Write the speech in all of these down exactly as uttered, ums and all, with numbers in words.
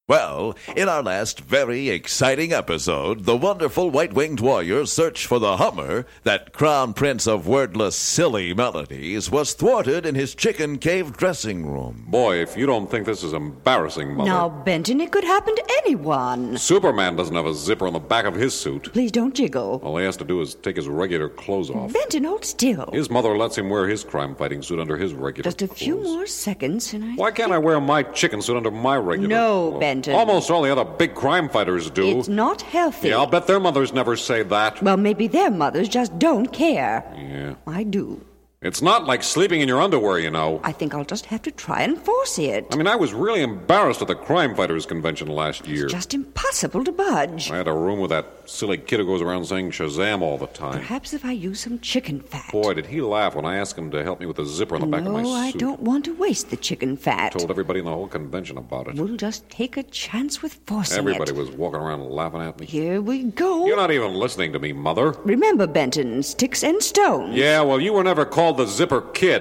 Well, in our last very exciting episode, the wonderful white-winged warrior's search for the Hummer, that crown prince of wordless, silly melodies, was thwarted in his chicken cave dressing room. Boy, if you don't think this is embarrassing, Mother. Now, Benton, it could happen to anyone. Superman doesn't have a zipper on the back of his suit. Please don't jiggle. All he has to do is take his regular clothes off. Benton, hold still. His mother lets him wear his crime-fighting suit under his regular Just a clothes. few more seconds, and I... Why can't I wear my chicken suit under my regular No, clothes? Benton. Almost all the other big crime fighters do. It's not healthy. Yeah, I'll bet their mothers never say that. Well, maybe their mothers just don't care. Yeah. I do. It's not like sleeping in your underwear, you know. I think I'll just have to try and force it. I mean, I was really embarrassed at the Crime Fighters Convention last year. It's just impossible to budge. I had a room with that silly kid who goes around saying Shazam all the time. Perhaps if I use some chicken fat. Boy, did he laugh when I asked him to help me with the zipper on the back no, of my suit. I don't want to waste the chicken fat. Told everybody in the whole convention about it. We'll just take a chance with forcing Everybody it. was walking around laughing at me. Here we go. You're not even listening to me, Mother. Remember, Benton, sticks and stones. Yeah, well, you were never called the Zipper Kid.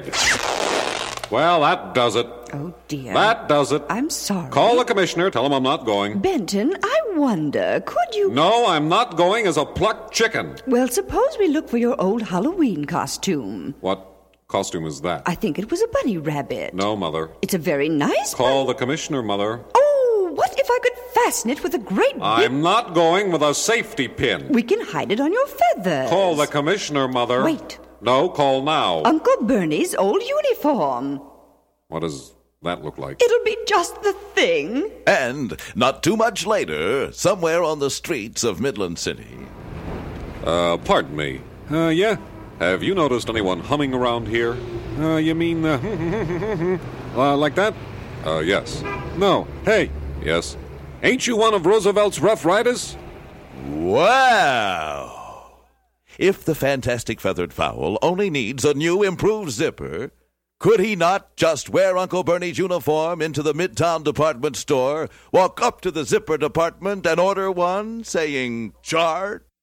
Well, that does it. Oh, dear. That does it. I'm sorry. Call the commissioner. Tell him I'm not going. Benton, I wonder, could you... No, I'm not going as a plucked chicken. Well, suppose we look for your old Halloween costume. What costume is that? I think it was a bunny rabbit. No, Mother. It's a very nice Call bunny. the commissioner, Mother. Oh, what if I could fasten it with a great big... I'm not going with a safety pin. We can hide it on your feathers. Call the commissioner, Mother. Wait. No, call now. Uncle Bernie's old uniform. What does that look like? It'll be just the thing. And not too much later, somewhere on the streets of Midland City. Uh, pardon me. Uh, yeah? Have you noticed anyone humming around here? Uh, you mean, uh, uh like that? Uh, yes. No. Hey. Yes. Ain't you one of Roosevelt's Rough Riders? Wow! If the fantastic feathered fowl only needs a new improved zipper, could he not just wear Uncle Bernie's uniform into the Midtown department store, walk up to the zipper department and order one, saying, "Chart"?